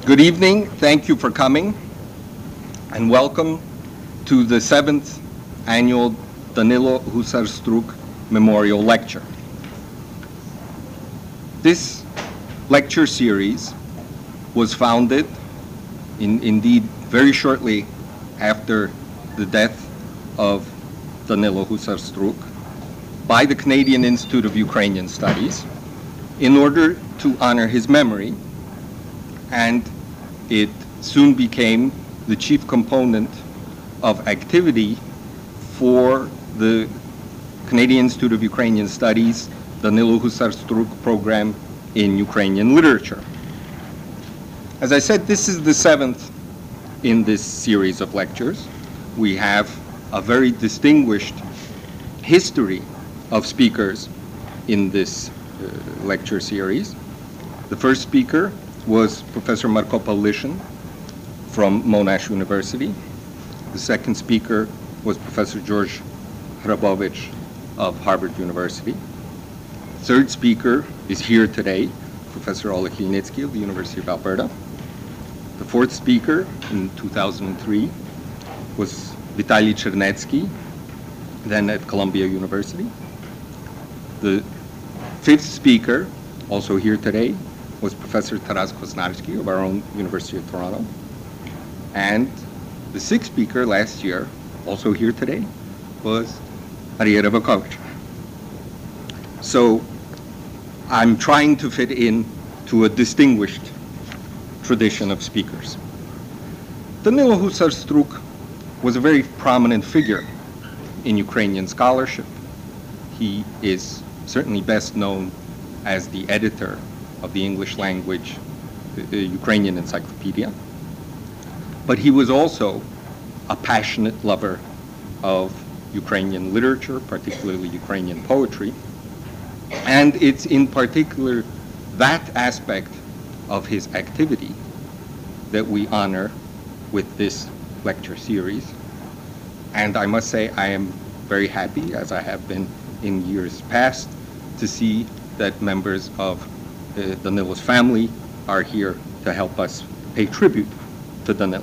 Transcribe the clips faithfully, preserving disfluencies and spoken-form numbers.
Good evening, thank you for coming, and welcome to the seventh annual Danilo Husar-Strug Memorial Lecture. This lecture series was founded, in, indeed very shortly after the death of Danilo Husar-Strug, by the Canadian Institute of Ukrainian Studies in order to honor his memory, and it soon became the chief component of activity for the Canadian Institute of Ukrainian Studies Danilo Husar-Strug program in Ukrainian literature. As I said, this is the seventh in this series of lectures. We have a very distinguished history of speakers in this uh, lecture series. The first speaker was Professor Marko Pawlishin from Monash University. The second speaker was Professor George Hrabovich of Harvard University. Third speaker is here today, Professor Oleg Khmelnytsky of the University of Alberta. The fourth speaker in two thousand three was Vitaly Chernetsky, then at Columbia University. The fifth speaker, also here today, was Professor Taras Kosnarsky of our own University of Toronto. And the sixth speaker last year, also here today, was Arieh Revakovich. So I'm trying to fit in to a distinguished tradition of speakers. Danilo Husar-Strug was a very prominent figure in Ukrainian scholarship. He is certainly best known as the editor of the English language uh, Ukrainian encyclopedia. But he was also a passionate lover of Ukrainian literature, particularly Ukrainian poetry. And it's in particular that aspect of his activity that we honor with this lecture series. And I must say I am very happy, as I have been in years past, to see that members of uh, Danilo's family are here to help us pay tribute to Danilo.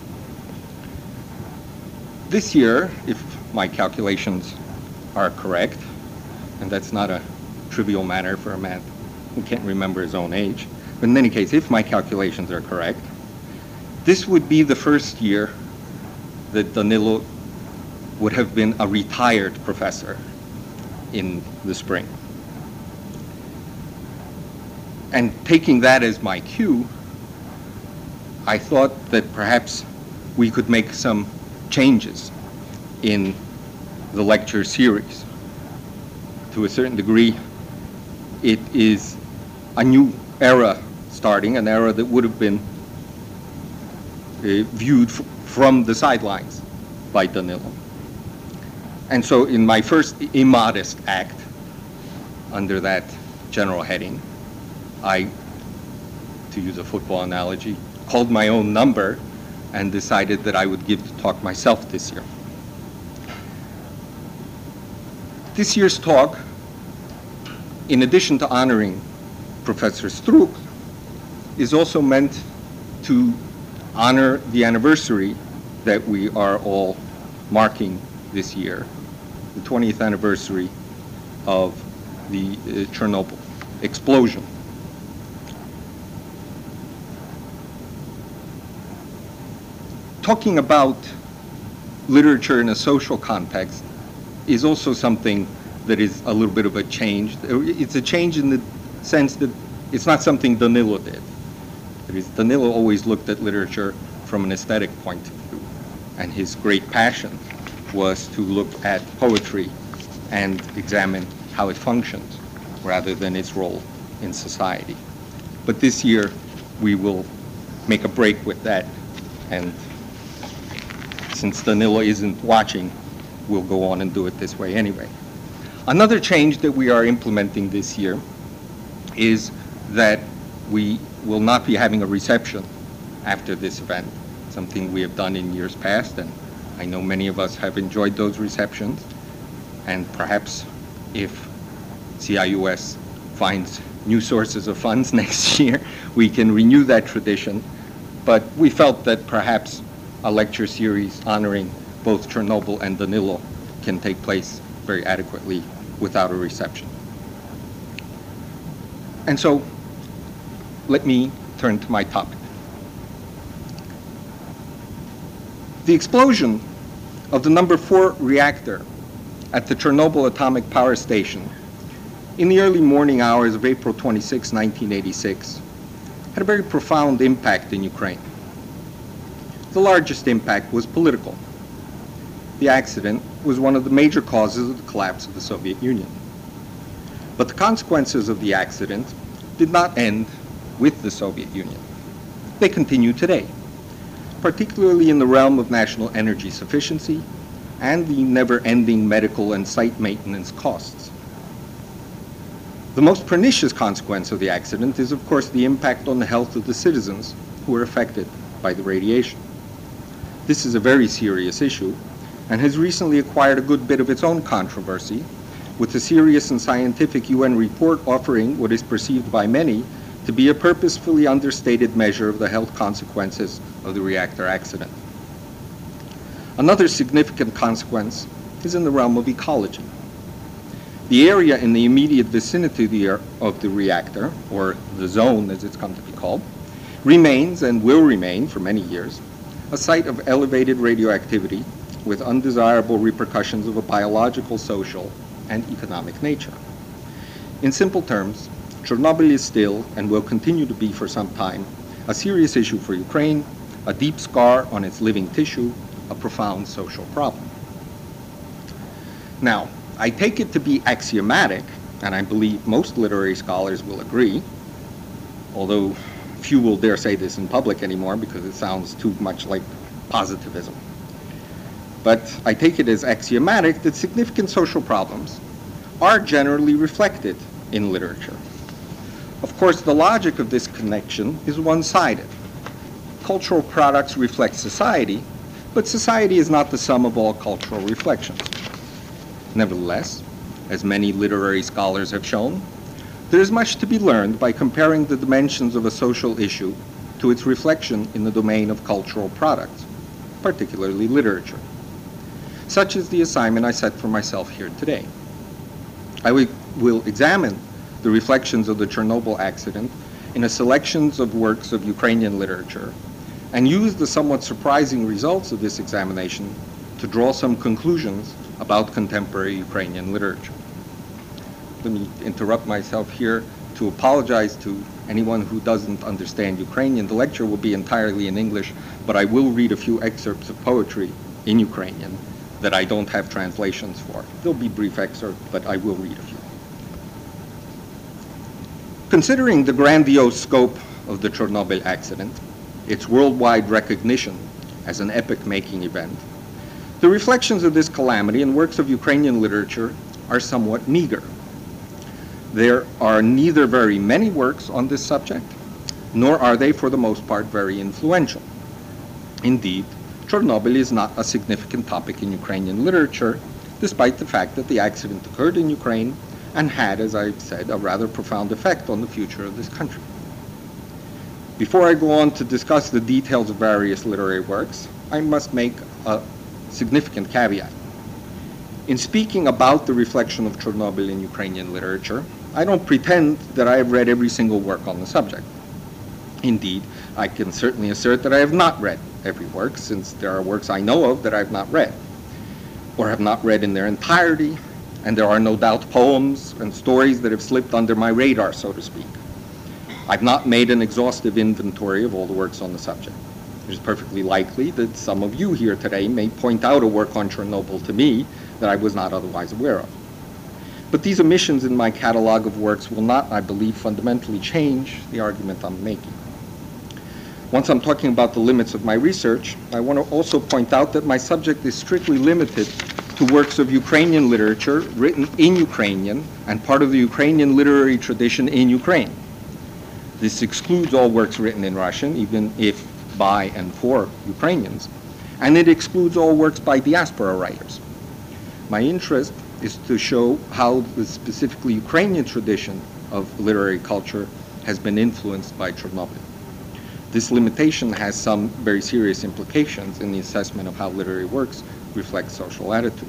This year, if my calculations are correct, and that's not a trivial matter for a man who can't remember his own age, but in any case, if my calculations are correct, this would be the first year that Danilo would have been a retired professor in the spring. And taking that as my cue, I thought that perhaps we could make some changes in the lecture series. To a certain degree, it is a new era starting, an era that would have been uh, viewed f from the sidelines by Danilo. And so in my first immodest act, under that general heading, I, to use a football analogy, called my own number and decided that I would give the talk myself this year. This year's talk, in addition to honoring Professor Strug, is also meant to honor the anniversary that we are all marking this year, the twentieth anniversary of the uh, Chernobyl explosion. Talking about literature in a social context is also something that is a little bit of a change. It's a change in the sense that it's not something Danilo did. That is, Danilo always looked at literature from an aesthetic point of view, and his great passion was to look at poetry and examine how it functions rather than its role in society. But this year we will make a break with that, and since Danilo isn't watching, we'll go on and do it this way anyway. Another change that we are implementing this year is that we will not be having a reception after this event, something we have done in years past, and I know many of us have enjoyed those receptions, and perhaps if C I U S finds new sources of funds next year, we can renew that tradition but we felt that perhaps a lecture series honoring both Chernobyl and Danilo can take place very adequately without a reception. And so, let me turn to my topic. The explosion of the number four reactor at the Chernobyl Atomic Power Station in the early morning hours of April twenty-sixth, nineteen eighty-six, had a very profound impact in Ukraine. The largest impact was political. The accident was one of the major causes of the collapse of the Soviet Union. But the consequences of the accident did not end with the Soviet Union. They continue today, particularly in the realm of national energy sufficiency and the never-ending medical and site maintenance costs. The most pernicious consequence of the accident is, of course, the impact on the health of the citizens who were affected by the radiation. This is a very serious issue and has recently acquired a good bit of its own controversy, with a serious and scientific U N report offering what is perceived by many to be a purposefully understated measure of the health consequences of the reactor accident. Another significant consequence is in the realm of ecology. The area in the immediate vicinity of the reactor, or the zone as it's come to be called, remains and will remain for many years a site of elevated radioactivity with undesirable repercussions of a biological, social, and economic nature. In simple terms, Chernobyl is still, and will continue to be for some time, a serious issue for Ukraine, a deep scar on its living tissue, a profound social problem. Now, I take it to be axiomatic, and I believe most literary scholars will agree, although few will dare say this in public anymore because it sounds too much like positivism. But I take it as axiomatic that significant social problems are generally reflected in literature. Of course, the logic of this connection is one-sided. Cultural products reflect society, but society is not the sum of all cultural reflections. Nevertheless, as many literary scholars have shown, there is much to be learned by comparing the dimensions of a social issue to its reflection in the domain of cultural products, particularly literature. Such is the assignment I set for myself here today. I will examine the reflections of the Chernobyl accident in a selection of works of Ukrainian literature and use the somewhat surprising results of this examination to draw some conclusions about contemporary Ukrainian literature. Let me interrupt myself here to apologize to anyone who doesn't understand Ukrainian. The lecture will be entirely in English, but I will read a few excerpts of poetry in Ukrainian that I don't have translations for. They'll be brief excerpts, but I will read a few. Considering the grandiose scope of the Chernobyl accident, its worldwide recognition as an epoch-making event, the reflections of this calamity in works of Ukrainian literature are somewhat meager. There are neither very many works on this subject, nor are they, for the most part, very influential. Indeed, Chernobyl is not a significant topic in Ukrainian literature, despite the fact that the accident occurred in Ukraine and had, as I've said, a rather profound effect on the future of this country. Before I go on to discuss the details of various literary works, I must make a significant caveat. In speaking about the reflection of Chernobyl in Ukrainian literature, I don't pretend that I have read every single work on the subject. Indeed, I can certainly assert that I have not read every work, since there are works I know of that I have not read, or have not read in their entirety, and there are no doubt poems and stories that have slipped under my radar, so to speak. I've not made an exhaustive inventory of all the works on the subject. It is perfectly likely that some of you here today may point out a work on Chernobyl to me that I was not otherwise aware of. But these omissions in my catalog of works will not, I believe, fundamentally change the argument I'm making. Once I'm talking about the limits of my research, I want to also point out that my subject is strictly limited to works of Ukrainian literature written in Ukrainian and part of the Ukrainian literary tradition in Ukraine. This excludes all works written in Russian, even if by and for Ukrainians, and it excludes all works by diaspora writers. My interest is to show how the specifically Ukrainian tradition of literary culture has been influenced by Chernobyl. This limitation has some very serious implications in the assessment of how literary works reflect social attitudes.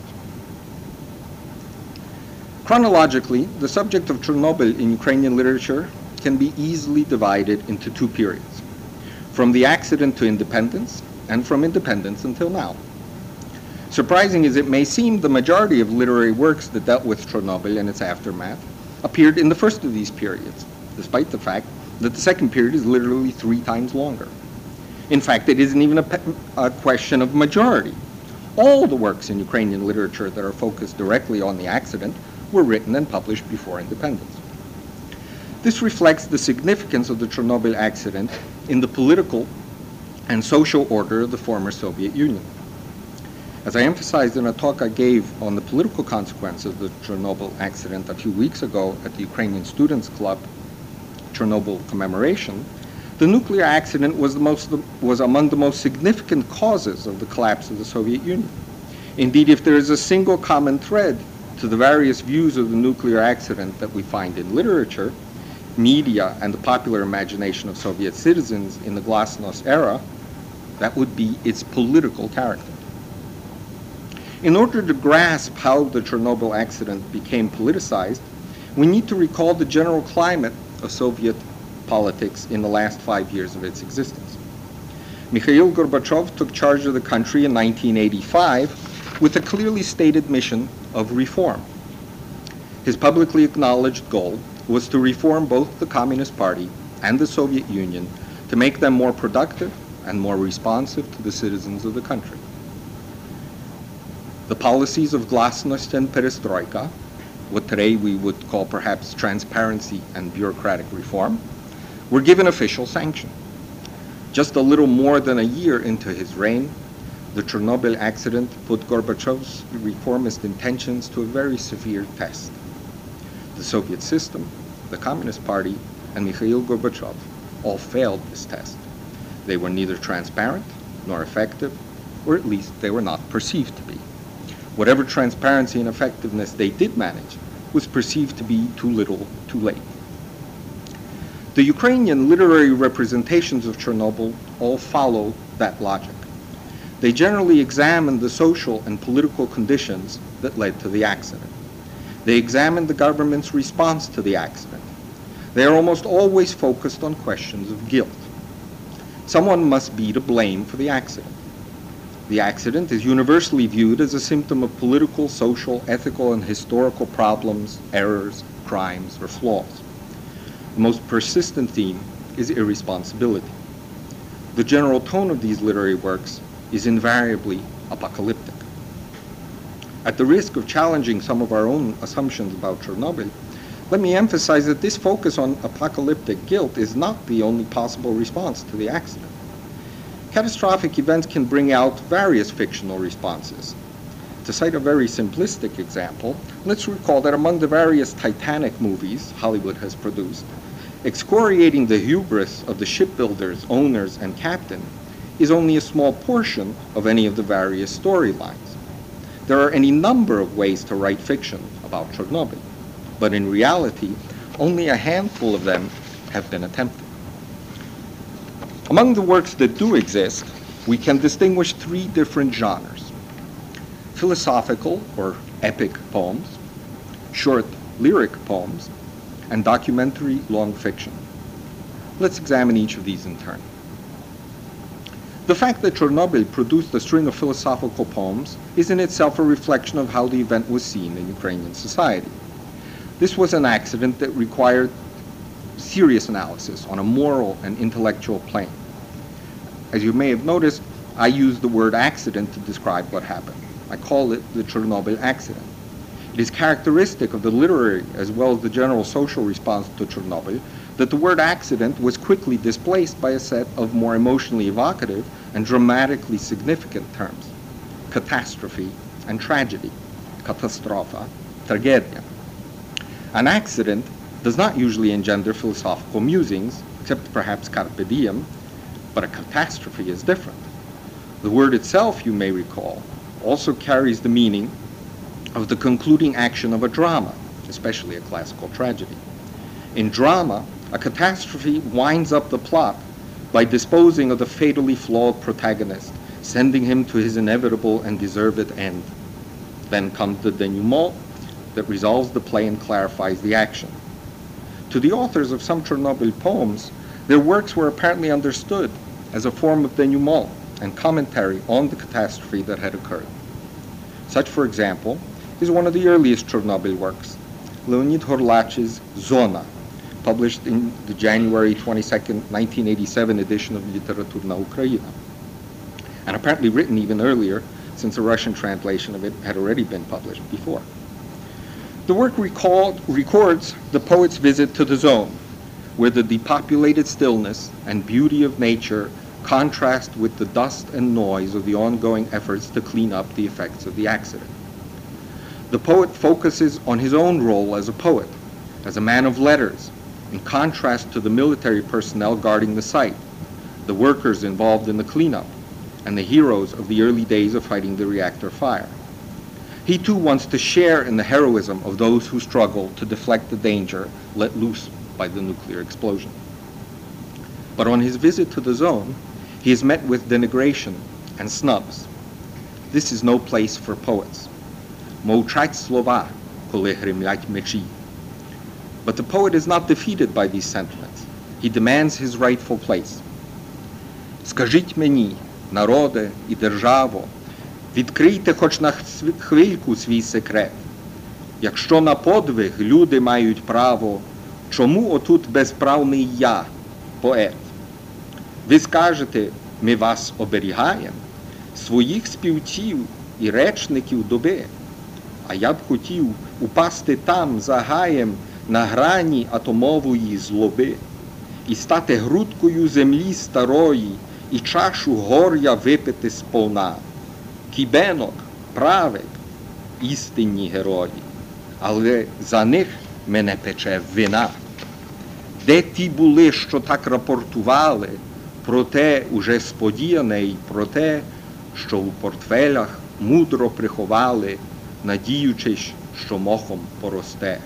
Chronologically, the subject of Chernobyl in Ukrainian literature can be easily divided into two periods, from the accident to independence, and from independence until now. Surprising as it may seem, the majority of literary works that dealt with Chernobyl and its aftermath appeared in the first of these periods, despite the fact that the second period is literally three times longer. In fact, it isn't even a, a question of majority. All the works in Ukrainian literature that are focused directly on the accident were written and published before independence. This reflects the significance of the Chernobyl accident in the political and social order of the former Soviet Union. As I emphasized in a talk I gave on the political consequences of the Chernobyl accident a few weeks ago at the Ukrainian Students Club Chernobyl commemoration, the nuclear accident was, the most, was among the most significant causes of the collapse of the Soviet Union. Indeed, if there is a single common thread to the various views of the nuclear accident that we find in literature, media, and the popular imagination of Soviet citizens in the Glasnost era, that would be its political character. In order to grasp how the Chernobyl accident became politicized, we need to recall the general climate of Soviet politics in the last five years of its existence. Mikhail Gorbachev took charge of the country in nineteen eighty-five with a clearly stated mission of reform. His publicly acknowledged goal was to reform both the Communist Party and the Soviet Union to make them more productive and more responsive to the citizens of the country. The policies of Glasnost and Perestroika, what today we would call perhaps transparency and bureaucratic reform, were given official sanction. Just a little more than a year into his reign, the Chernobyl accident put Gorbachev's reformist intentions to a very severe test. The Soviet system, the Communist Party, and Mikhail Gorbachev all failed this test. They were neither transparent nor effective, or at least they were not perceived to be. Whatever transparency and effectiveness they did manage was perceived to be too little, too late. The Ukrainian literary representations of Chernobyl all follow that logic. They generally examine the social and political conditions that led to the accident. They examine the government's response to the accident. They are almost always focused on questions of guilt. Someone must be to blame for the accident. The accident is universally viewed as a symptom of political, social, ethical, and historical problems, errors, crimes, or flaws. The most persistent theme is irresponsibility. The general tone of these literary works is invariably apocalyptic. At the risk of challenging some of our own assumptions about Chernobyl, let me emphasize that this focus on apocalyptic guilt is not the only possible response to the accident. Catastrophic events can bring out various fictional responses. To cite a very simplistic example, let's recall that among the various Titanic movies Hollywood has produced, excoriating the hubris of the shipbuilders, owners, and captain is only a small portion of any of the various storylines. There are any number of ways to write fiction about Chernobyl, but in reality, only a handful of them have been attempted. Among the works that do exist, we can distinguish three different genres: philosophical or epic poems, short lyric poems, and documentary long fiction. Let's examine each of these in turn. The fact that Chernobyl produced a string of philosophical poems is in itself a reflection of how the event was seen in Ukrainian society. This was an accident that required serious analysis on a moral and intellectual plane. As you may have noticed, I use the word accident to describe what happened. I call it the Chernobyl accident. It is characteristic of the literary as well as the general social response to Chernobyl that the word accident was quickly displaced by a set of more emotionally evocative and dramatically significant terms: catastrophe and tragedy, katastrofa, tragedia. An accident does not usually engender philosophical musings, except perhaps carpe diem, but a catastrophe is different. The word itself, you may recall, also carries the meaning of the concluding action of a drama, especially a classical tragedy. In drama, a catastrophe winds up the plot by disposing of the fatally flawed protagonist, sending him to his inevitable and deserved end. Then comes the denouement that resolves the play and clarifies the action. To the authors of some Chernobyl poems, their works were apparently understood as a form of denouement and commentary on the catastrophe that had occurred. Such, for example, is one of the earliest Chernobyl works, Leonid Horlach's Zona, published in the January twenty-second, nineteen eighty-seven edition of Literaturna Ukraina, and apparently written even earlier, since a Russian translation of it had already been published before. The work recalled, records the poet's visit to the zone, where the depopulated stillness and beauty of nature contrast with the dust and noise of the ongoing efforts to clean up the effects of the accident. The poet focuses on his own role as a poet, as a man of letters, in contrast to the military personnel guarding the site, the workers involved in the cleanup, and the heroes of the early days of fighting the reactor fire. He too wants to share in the heroism of those who struggle to deflect the danger let loose by the nuclear explosion. But on his visit to the zone, he is met with denigration and snubs. This is no place for poets. Mouchать slova, коли гремлять мечі. But the poet is not defeated by these sentiments. He demands his rightful place. Скажіть мені, народе і державо, відкрийте хоч на хвильку свій секрет. Якщо на подвиг люди мають право, чому отут безправний я, поет? Ви скажете, ми вас оберігаємо, своїх співців і речників доби, а я б хотів упасти там за гаєм на грані атомової злоби і стати грудкою землі старої, і чашу горя випити сповна. Кібенок, правик, істинні герої, але за них мене пече вина. Де ті були, що так рапортували про те уже сподіяне і про те, що у портфелях мудро приховали, надіючись, що мохом поросте.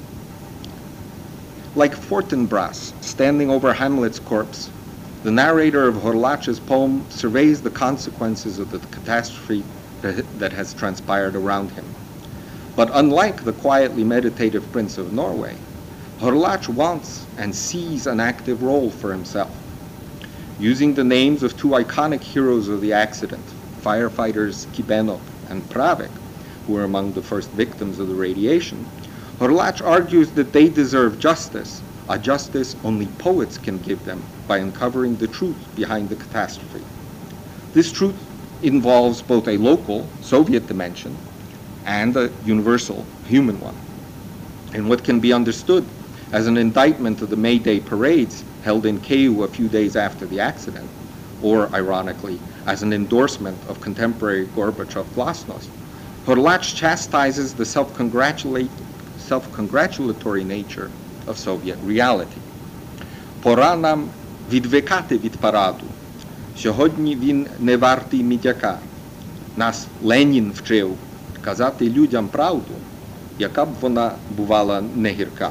Like Fortinbras, standing over Hamlet's corpse, the narrator of Horlach's poem surveys the consequences of the catastrophe that has transpired around him. But unlike the quietly meditative Prince of Norway, Horlach wants and sees an active role for himself. Using the names of two iconic heroes of the accident, firefighters Kibenok and Pravik, who were among the first victims of the radiation, Horlach argues that they deserve justice, a justice only poets can give them by uncovering the truth behind the catastrophe. This truth involves both a local, Soviet dimension and a universal, human one. And what can be understood as an indictment of the May Day parades held in Kyiv a few days after the accident, or, ironically, as an endorsement of contemporary Gorbachev glasnost, Horlach chastises the self-congratulate, self-congratulatory nature of Soviet reality. Пора нам відвикати від параду. Сьогодні він не вартий мідяка. Нас Ленін вчив казати людям правду, яка б вона бувала не гірка.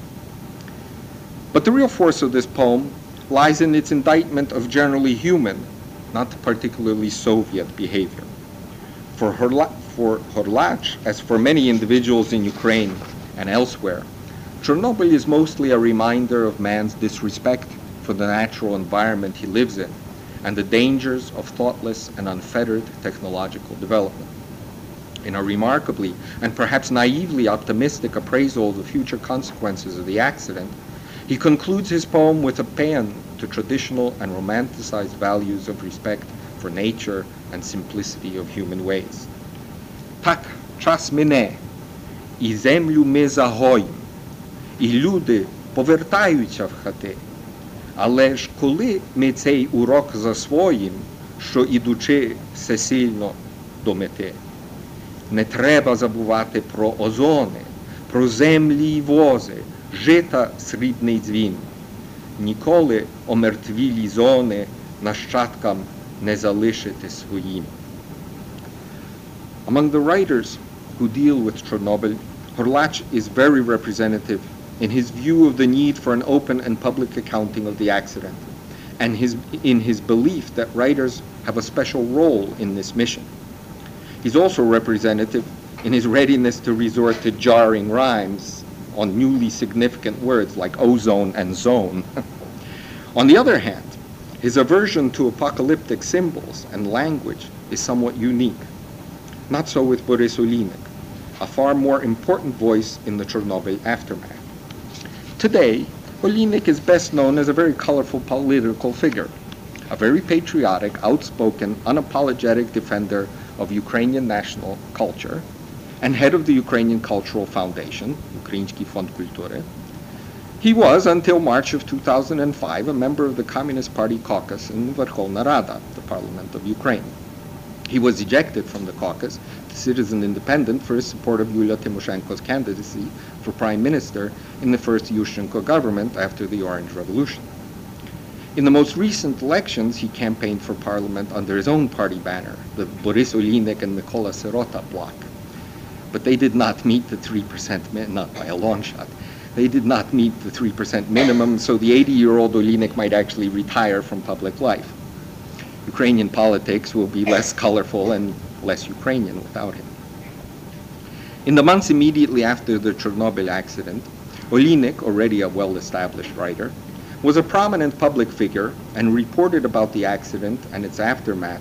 But the real force of this poem lies in its indictment of generally human, not particularly Soviet behavior. For Horlach, for Horlach, as for many individuals in Ukraine and elsewhere, Chernobyl is mostly a reminder of man's disrespect for the natural environment he lives in and the dangers of thoughtless and unfettered technological development. In a remarkably and perhaps naively optimistic appraisal of the future consequences of the accident, he concludes his poem with a paean to traditional and romanticized values of respect for nature and simplicity of human ways. Так, час мине, і землю ми загоїм, і люди повертаються в хати. Але ж коли ми цей урок засвоїм, що ідучи всесильно до мети? Не треба забувати про озони, про землі й вози, жита срібний дзвін. Ніколи омертвілі зони нащадкам не залишити своїм. Among the writers who deal with Chernobyl, Horlach is very representative in his view of the need for an open and public accounting of the accident, and his, in his belief that writers have a special role in this mission. He's also representative in his readiness to resort to jarring rhymes on newly significant words like ozone and zone. On the other hand, his aversion to apocalyptic symbols and language is somewhat unique. Not so with Boris Olinek, a far more important voice in the Chernobyl aftermath. Today, Olinek is best known as a very colorful political figure, a very patriotic, outspoken, unapologetic defender of Ukrainian national culture, and head of the Ukrainian Cultural Foundation, Ukrainsky Fond Kultury. He was, until March of two thousand five, a member of the Communist Party caucus in Verkhovna Rada, the parliament of Ukraine. He was ejected from the caucus to Citizen Independent for his support of Yulia Tymoshenko's candidacy for prime minister in the first Yushchenko government after the Orange Revolution. In the most recent elections, he campaigned for parliament under his own party banner, the Boris Olinek and Mykola Sirota bloc. But they did not meet the three percent, not by a long shot. They did not meet the three percent minimum, so the eighty-year-old Olinek might actually retire from public life. Ukrainian politics will be less colorful and less Ukrainian without him. In the months immediately after the Chernobyl accident, Olinek, already a well-established writer, was a prominent public figure and reported about the accident and its aftermath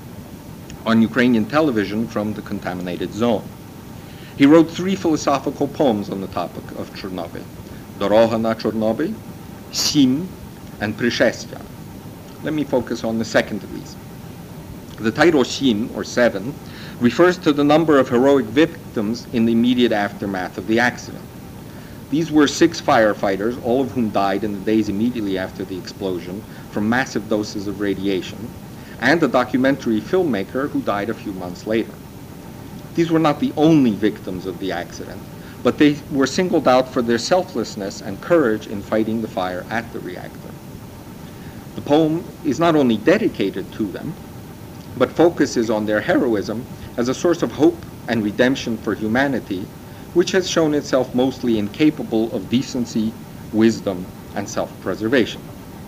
on Ukrainian television from the contaminated zone. He wrote three philosophical poems on the topic of Chernobyl: Doroga na Chernobyl, Sim, and Prishestia. Let me focus on the second of these. The title Sim, or Seven, refers to the number of heroic victims in the immediate aftermath of the accident. These were six firefighters, all of whom died in the days immediately after the explosion from massive doses of radiation, and a documentary filmmaker who died a few months later. These were not the only victims of the accident, but they were singled out for their selflessness and courage in fighting the fire at the reactor. The poem is not only dedicated to them, but focuses on their heroism as a source of hope and redemption for humanity, which has shown itself mostly incapable of decency, wisdom, and self-preservation.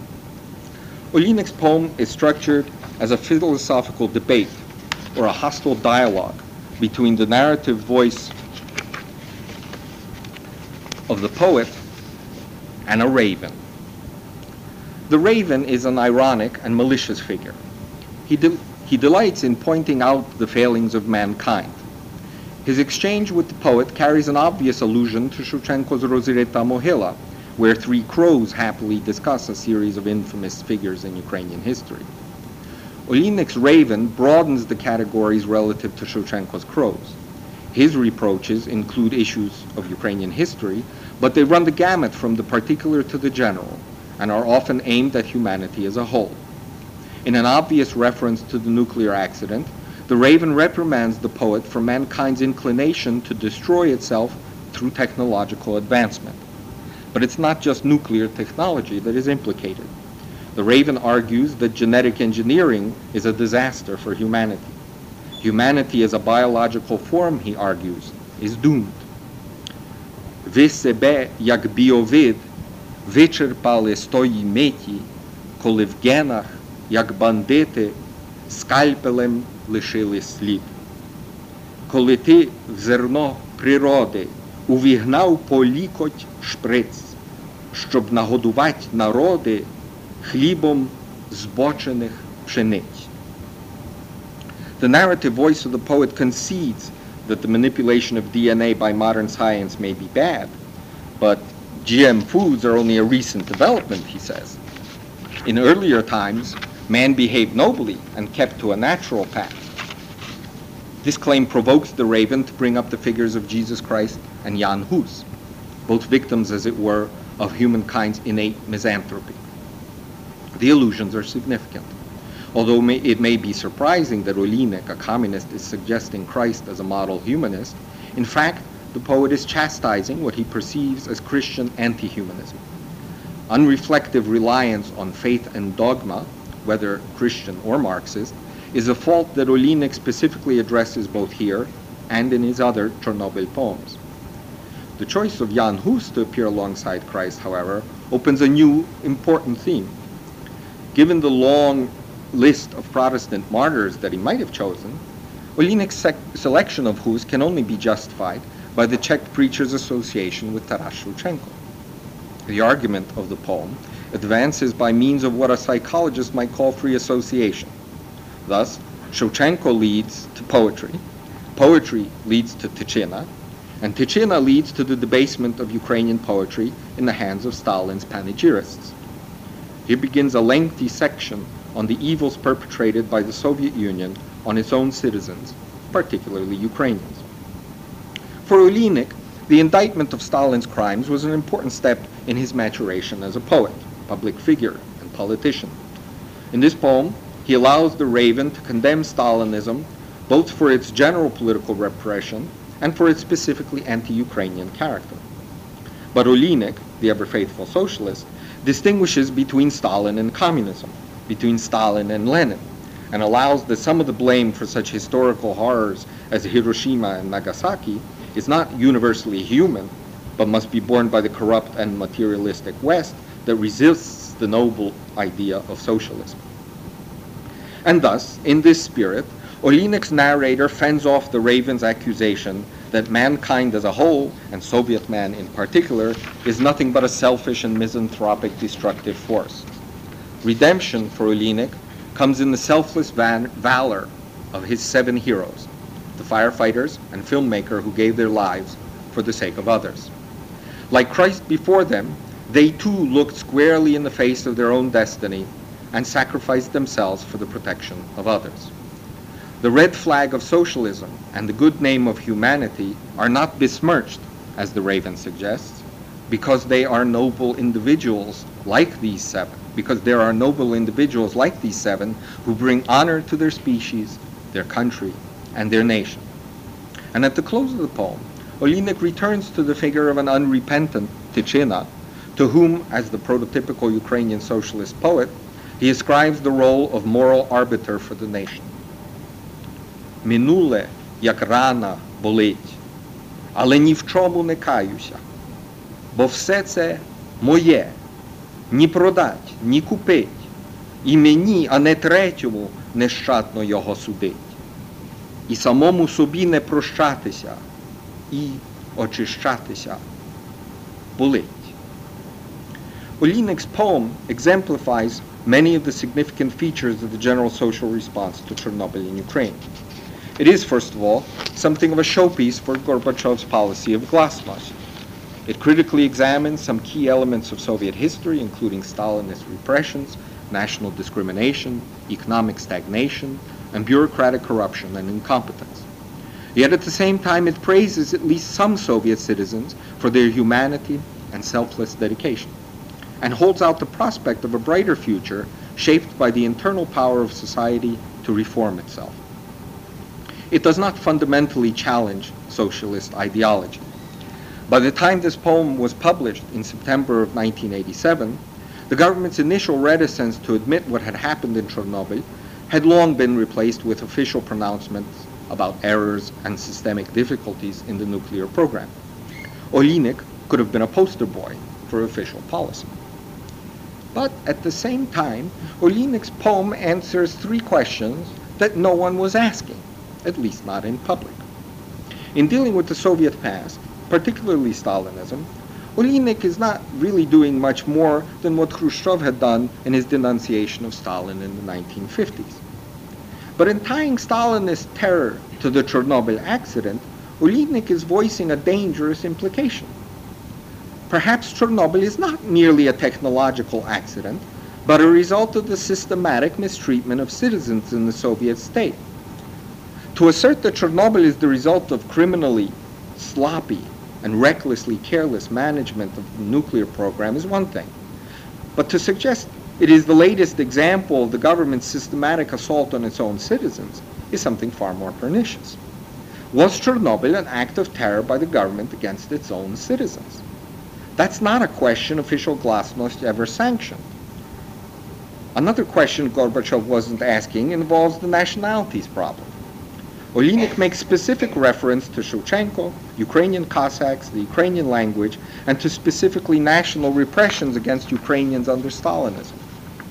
Olinek's poem is structured as a philosophical debate or a hostile dialogue between the narrative voice of the poet and a raven. The raven is an ironic and malicious figure. He, de he delights in pointing out the failings of mankind. His exchange with the poet carries an obvious allusion to Shevchenko's Rozireta Mohyla, where three crows happily discuss a series of infamous figures in Ukrainian history. Olinek's raven broadens the categories relative to Shevchenko's crows. His reproaches include issues of Ukrainian history, but they run the gamut from the particular to the general, and are often aimed at humanity as a whole. In an obvious reference to the nuclear accident, the raven reprimands the poet for mankind's inclination to destroy itself through technological advancement. But it's not just nuclear technology that is implicated. The raven argues that genetic engineering is a disaster for humanity. Humanity as a biological form, he argues, is doomed. Ви себе, як біовид, вичерпали з тої миті, коли в генах, як бандити, скальпелем лишили слід. Коли ти в зерно природи увігнав по лікоть шприц, щоб нагодувати народи хлібом збочених пшениць. The narrative voice of the poet concedes that the manipulation of D N A by modern science may be bad, but G M foods are only a recent development, he says. In earlier times, man behaved nobly and kept to a natural path. This claim provokes the raven to bring up the figures of Jesus Christ and Jan Hus, both victims, as it were, of humankind's innate misanthropy. The allusions are significant. Although may, it may be surprising that Olinek, a communist, is suggesting Christ as a model humanist, in fact, the poet is chastising what he perceives as Christian anti-humanism. Unreflective reliance on faith and dogma, whether Christian or Marxist, is a fault that Olinek specifically addresses both here and in his other Chernobyl poems. The choice of Jan Hus to appear alongside Christ, however, opens a new, important theme. Given the long list of Protestant martyrs that he might have chosen, Oleynik's sec selection of Hus can only be justified by the Czech preacher's association with Taras Shevchenko. The argument of the poem advances by means of what a psychologist might call free association. Thus, Shevchenko leads to poetry, poetry leads to Tychina, and Tychina leads to the debasement of Ukrainian poetry in the hands of Stalin's panegyrists. Here begins a lengthy section on the evils perpetrated by the Soviet Union on its own citizens, particularly Ukrainians. For Oleynik, the indictment of Stalin's crimes was an important step in his maturation as a poet, public figure, and politician. In this poem, he allows the Raven to condemn Stalinism both for its general political repression and for its specifically anti-Ukrainian character. But Oleynik, the ever-faithful socialist, distinguishes between Stalin and communism, between Stalin and Lenin, and allows that some of the blame for such historical horrors as Hiroshima and Nagasaki is not universally human, but must be borne by the corrupt and materialistic West that resists the noble idea of socialism. And thus, in this spirit, Oleynik's narrator fends off the Raven's accusation that mankind as a whole, and Soviet man in particular, is nothing but a selfish and misanthropic destructive force. Redemption for Oleynik comes in the selfless van valor of his seven heroes, the firefighters and filmmaker who gave their lives for the sake of others. Like Christ before them, they too looked squarely in the face of their own destiny and sacrificed themselves for the protection of others. The red flag of socialism and the good name of humanity are not besmirched, as the Raven suggests, because they are noble individuals like these seven, because there are noble individuals like these seven who bring honor to their species, their country, and their nation. And at the close of the poem, Oleynik returns to the figure of an unrepentant Tychina, to whom, as the prototypical Ukrainian socialist poet, he ascribes the role of moral arbiter for the nation. Минуле, як рана, болить, але ні в чому не каюся, бо все це моє, ні продать, ні купить, і мені, а не третьому, нещадно його судить. І самому собі не прощатися, і очищатися болить. Oleynik's poem exemplifies many of the significant features of the general social response to Chernobyl in Ukraine. It is, first of all, something of a showpiece for Gorbachev's policy of glasnost. It critically examines some key elements of Soviet history, including Stalinist repressions, national discrimination, economic stagnation, and bureaucratic corruption and incompetence. Yet at the same time, it praises at least some Soviet citizens for their humanity and selfless dedication, and holds out the prospect of a brighter future shaped by the internal power of society to reform itself. It does not fundamentally challenge socialist ideology. By the time this poem was published in September of nineteen eighty-seven, the government's initial reticence to admit what had happened in Chernobyl had long been replaced with official pronouncements about errors and systemic difficulties in the nuclear program. Oleynik could have been a poster boy for official policy. But at the same time, Oleynik's poem answers three questions that no one was asking, at least not in public. In dealing with the Soviet past, particularly Stalinism, Oleynik is not really doing much more than what Khrushchev had done in his denunciation of Stalin in the nineteen fifties. But in tying Stalinist terror to the Chernobyl accident, Oleynik is voicing a dangerous implication. Perhaps Chernobyl is not merely a technological accident, but a result of the systematic mistreatment of citizens in the Soviet state. To assert that Chernobyl is the result of criminally sloppy and recklessly careless management of the nuclear program is one thing, but to suggest it is the latest example of the government's systematic assault on its own citizens is something far more pernicious. Was Chernobyl an act of terror by the government against its own citizens? That's not a question official glasnost ever sanctioned. Another question Gorbachev wasn't asking involves the nationalities problem. Oleynik makes specific reference to Shevchenko, Ukrainian Cossacks, the Ukrainian language, and to specifically national repressions against Ukrainians under Stalinism.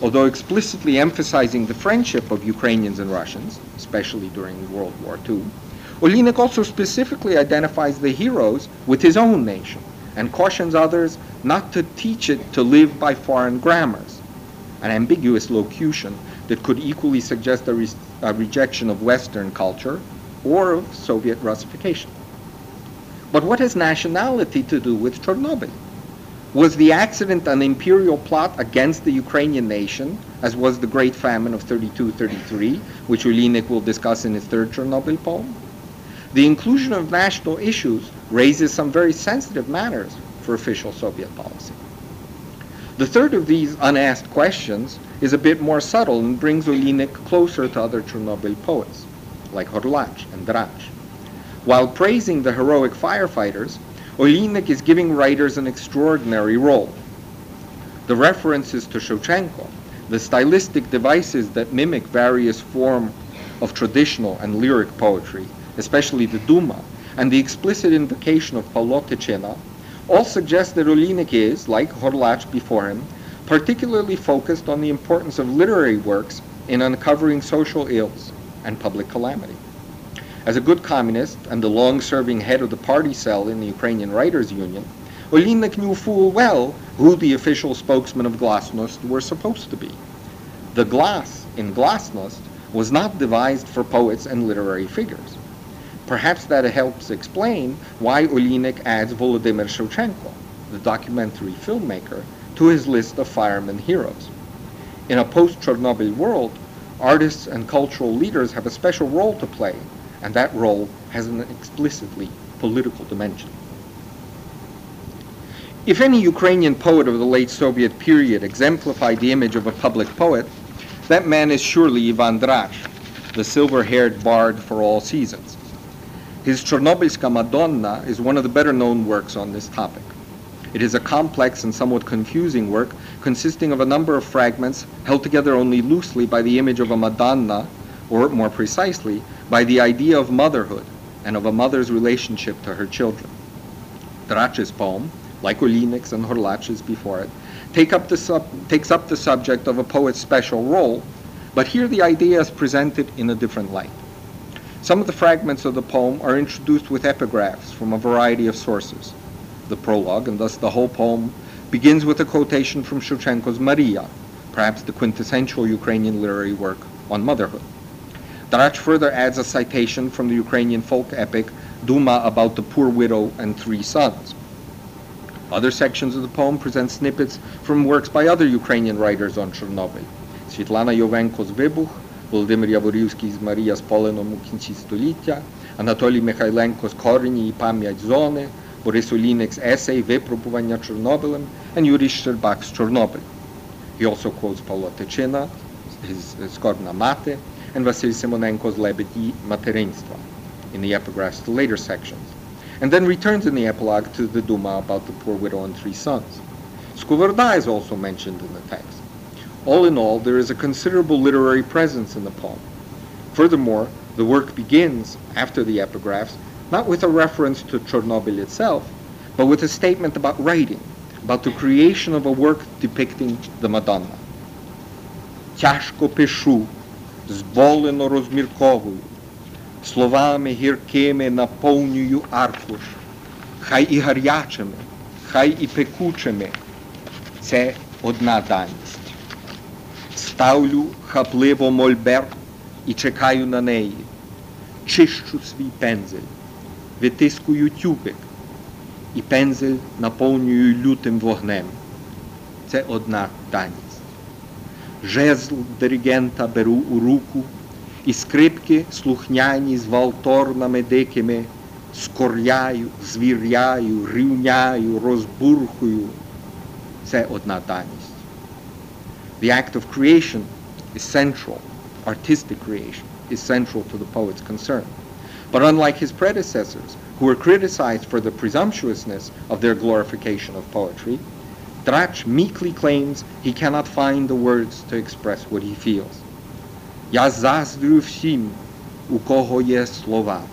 Although explicitly emphasizing the friendship of Ukrainians and Russians, especially during World War Two, Olinek also specifically identifies the heroes with his own nation and cautions others not to teach it to live by foreign grammars, an ambiguous locution that could equally suggest a, re a rejection of Western culture or of Soviet Russification. But what has nationality to do with Chernobyl? Was the accident an imperial plot against the Ukrainian nation, as was the Great Famine of thirty-two thirty-three, which Olinek will discuss in his third Chernobyl poem? The inclusion of national issues raises some very sensitive matters for official Soviet policy. The third of these unasked questions is a bit more subtle and brings Olinek closer to other Chernobyl poets, like Horlach and Drach. While praising the heroic firefighters, Olinek is giving writers an extraordinary role. The references to Shevchenko, the stylistic devices that mimic various forms of traditional and lyric poetry, especially the Duma, and the explicit invocation of Paulo Tychyna, all suggest that Olinek is, like Horlach before him, particularly focused on the importance of literary works in uncovering social ills and public calamity. As a good communist and the long-serving head of the party cell in the Ukrainian Writers' Union, Olinek knew full well who the official spokesmen of Glasnost were supposed to be. The glass in Glasnost was not devised for poets and literary figures. Perhaps that helps explain why Olinek adds Volodymyr Shevchenko, the documentary filmmaker, to his list of firemen heroes. In a post-Chernobyl world, artists and cultural leaders have a special role to play, and that role has an explicitly political dimension. If any Ukrainian poet of the late Soviet period exemplified the image of a public poet, that man is surely Ivan Drach, the silver-haired bard for all seasons. His Chernobylska Madonna is one of the better-known works on this topic. It is a complex and somewhat confusing work consisting of a number of fragments held together only loosely by the image of a Madonna, or more precisely, by the idea of motherhood and of a mother's relationship to her children. Drach's poem, like Olinek's and Horlach's before it, take up the sub takes up the subject of a poet's special role, but here the idea is presented in a different light. Some of the fragments of the poem are introduced with epigraphs from a variety of sources. The prologue, and thus the whole poem, begins with a quotation from Shevchenko's Maria, perhaps the quintessential Ukrainian literary work on motherhood. Drach further adds a citation from the Ukrainian folk epic Duma about the poor widow and three sons. Other sections of the poem present snippets from works by other Ukrainian writers on Chernobyl. Світлана Йовенко's Вибух, Володимир Яворівський's Марія з поленом у кінці століття, Анатолій Михайленко's Корені і пам'ять зони, Борис Олінек's essay Випробування Чорнобилем, and Yuri Shcherbak's Chernobyl. He also quotes Paulo Tychyna, his Skarbna Mate, and Vasil Simonenko's Lebedi Materinstva in the epigraphs to later sections, and then returns in the epilogue to the Duma about the poor widow and three sons. Skovoroda is also mentioned in the text. All in all, there is a considerable literary presence in the poem. Furthermore, the work begins, after the epigraphs, not with a reference to Chernobyl itself, but with a statement about writing, about the creation of a work depicting the Madonna. Тяжко пишу, зболено розмірковую, словами гіркими наповнюю аркуш, хай і гарячими, хай і пекучими, це одна даність. Ставлю хапливо мольберт і чекаю на неї, чищу свій пензель, витискую тюбик, і пензель наповнюю лютим вогнем. Це одна даність. Жезл диригента беру у руку, і скрипки слухняні з валторнами дикими скоряю, звіряю, рівняю, розбурхую. Це одна даність. The act of creation is central, artistic creation is central to the poet's concern. But unlike his predecessors, who were criticized for the presumptuousness of their glorification of poetry, Drach meekly claims he cannot find the words to express what he feels. Я заздрю всім, у кого є слова.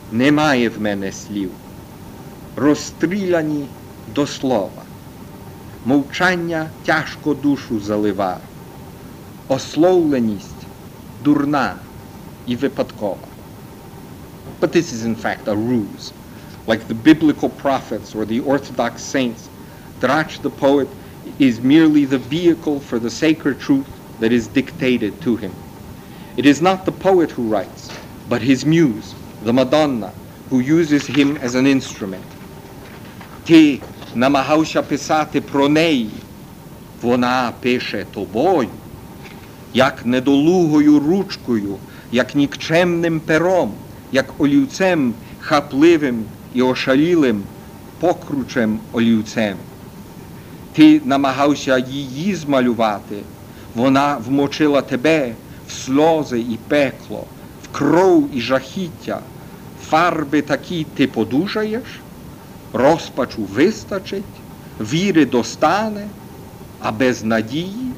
Немає в мене слів, розстріляні до слова. мовчання тяжко душу залива, ословленість дурна і випадкова. But this is in fact a ruse. Like the biblical prophets or the Orthodox saints, Dráč the poet is merely the vehicle for the sacred truth that is dictated to him. It is not the poet who writes, but his muse, the Madonna, who uses him as an instrument. Ти намагався писати про неї, вона пише тобою, як недолугою ручкою, як нікчемним пером, як олівцем хапливим і ошалілим покручем олівцем. Ти намагався її змалювати, вона вмочила тебе в сльози і пекло, в кров і жахіття. Фарби такі ти подужаєш, розпачу вистачить, віри достане, а без надії,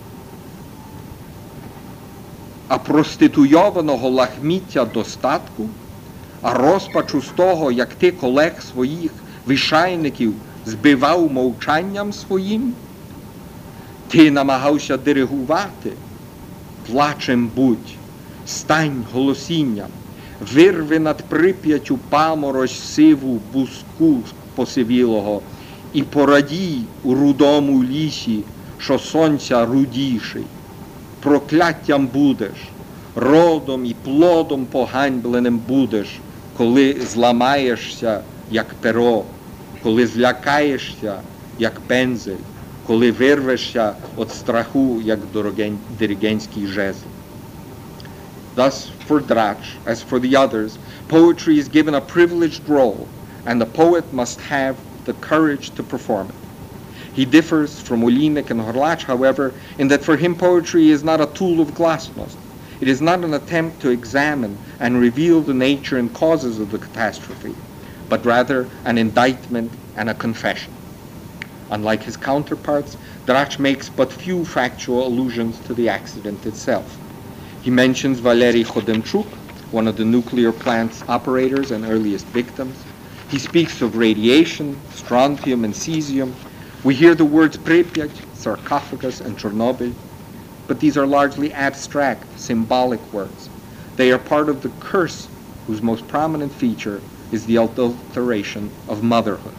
а проституйованого лахміття достатку, а розпачу з того, як ти колег своїх вишайників збивав мовчанням своїм. Ти намагався диригувати, плачем будь, стань голосінням, вирви над Прип'яттю паморозь сиву буску посивілого і порадій у рудому лісі, що сонця рудіший. Прокляттям будеш, родом і плодом поганьбленим будеш, коли зламаєшся, як перо, коли злякаєшся, як пензель, коли вирвешся від страху, як диригентський жезл. Thus, for Dráč, as for the others, poetry is given a privileged role, and the poet must have the courage to perform it. He differs from Olínek and Horláč, however, in that for him poetry is not a tool of glasnost. It is not an attempt to examine and reveal the nature and causes of the catastrophe, but rather an indictment and a confession. Unlike his counterparts, Dráč makes but few factual allusions to the accident itself. He mentions Valery Chodemchuk, one of the nuclear plant's operators and earliest victims. He speaks of radiation, strontium, and cesium. We hear the words Pripyat, sarcophagus, and Chernobyl, but these are largely abstract, symbolic words. They are part of the curse whose most prominent feature is the adulteration of motherhood.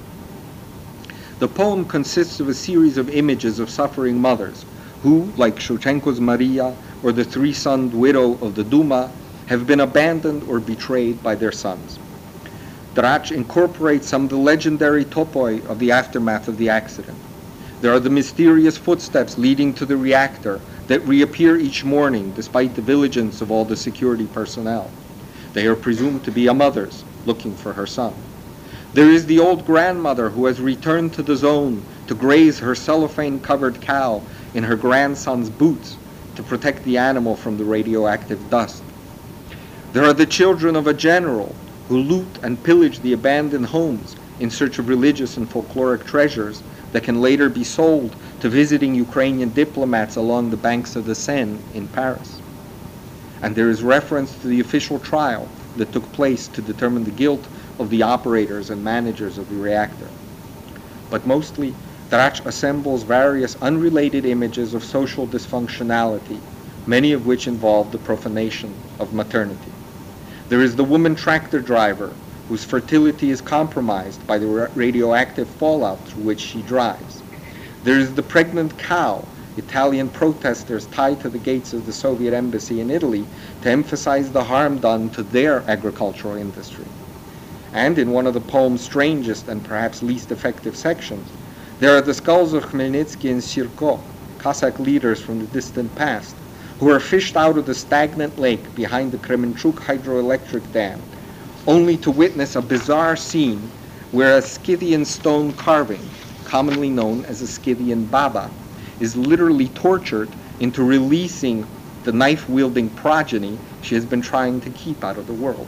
The poem consists of a series of images of suffering mothers who, like Shevchenko's Maria or the three-sonned widow of the Duma, have been abandoned or betrayed by their sons. Dráč incorporates some of the legendary topoi of the aftermath of the accident. There are the mysterious footsteps leading to the reactor that reappear each morning despite the vigilance of all the security personnel. They are presumed to be a mother's looking for her son. There is the old grandmother who has returned to the zone to graze her cellophane-covered cow in her grandson's boots to protect the animal from the radioactive dust. There are the children of a general who loot and pillage the abandoned homes in search of religious and folkloric treasures that can later be sold to visiting Ukrainian diplomats along the banks of the Seine in Paris. And there is reference to the official trial that took place to determine the guilt of the operators and managers of the reactor. But mostly, Dráč assembles various unrelated images of social dysfunctionality, many of which involve the profanation of maternity. There is the woman tractor driver, whose fertility is compromised by the ra- radioactive fallout through which she drives. There is the pregnant cow, Italian protesters tied to the gates of the Soviet embassy in Italy to emphasize the harm done to their agricultural industry. And in one of the poem's strangest and perhaps least effective sections, there are the skulls of Khmelnytsky and Sirko, Cossack leaders from the distant past, who are fished out of the stagnant lake behind the Kremenchuk hydroelectric dam, only to witness a bizarre scene where a Scythian stone carving, commonly known as a Scythian Baba, is literally tortured into releasing the knife-wielding progeny she has been trying to keep out of the world.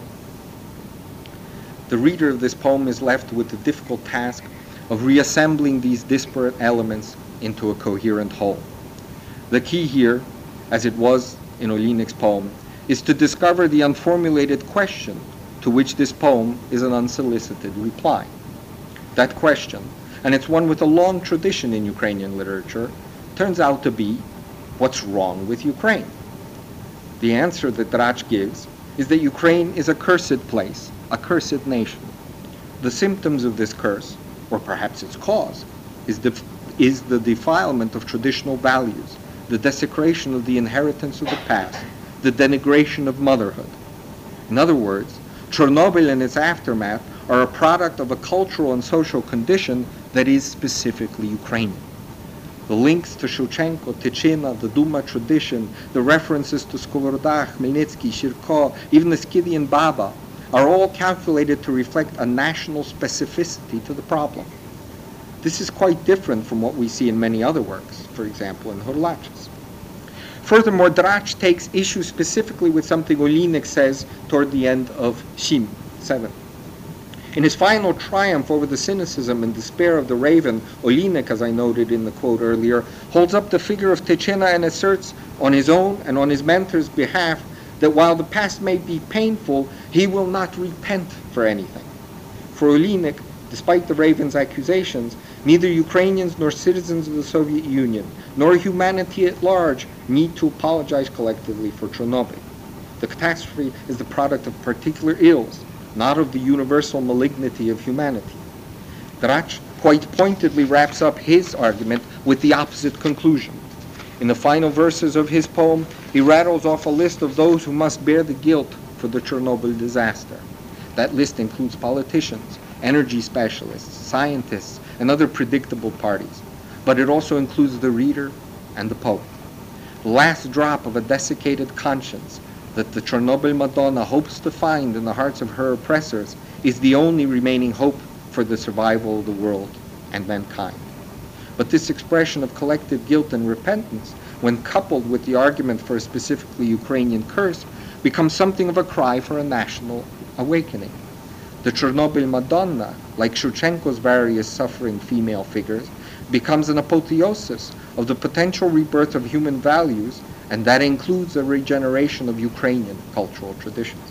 The reader of this poem is left with the difficult task of reassembling these disparate elements into a coherent whole. The key here, as it was in Olínek's poem, is to discover the unformulated question to which this poem is an unsolicited reply. That question, and it's one with a long tradition in Ukrainian literature, turns out to be what's wrong with Ukraine. The answer that Drach gives is that Ukraine is a cursed place, a cursed nation. The symptoms of this curse, or perhaps its cause, is the, is the defilement of traditional values, the desecration of the inheritance of the past, the denigration of motherhood. In other words, Chernobyl and its aftermath are a product of a cultural and social condition that is specifically Ukrainian. The links to Shevchenko, Tychina, the Duma tradition, the references to Skovoroda, Khmelnytsky, Shirko, even the Scythian Baba, are all calculated to reflect a national specificity to the problem. This is quite different from what we see in many other works, for example in Hurlaches. Furthermore, Drach takes issue specifically with something Olinek says toward the end of Shim seven. In his final triumph over the cynicism and despair of the Raven, Olinek, as I noted in the quote earlier, holds up the figure of Tychina and asserts on his own and on his mentor's behalf that while the past may be painful, he will not repent for anything. For Olinek, despite the Raven's accusations, neither Ukrainians nor citizens of the Soviet Union, nor humanity at large, need to apologize collectively for Chernobyl. The catastrophe is the product of particular ills, not of the universal malignity of humanity. Drach quite pointedly wraps up his argument with the opposite conclusion. In the final verses of his poem, he rattles off a list of those who must bear the guilt for the Chernobyl disaster. That list includes politicians, energy specialists, scientists, and other predictable parties, but it also includes the reader and the poet. The last drop of a desiccated conscience that the Chernobyl Madonna hopes to find in the hearts of her oppressors is the only remaining hope for the survival of the world and mankind. But this expression of collective guilt and repentance, when coupled with the argument for a specifically Ukrainian curse, becomes something of a cry for a national awakening. The Chernobyl Madonna, like Shevchenko's various suffering female figures, becomes an apotheosis of the potential rebirth of human values, and that includes a regeneration of Ukrainian cultural traditions.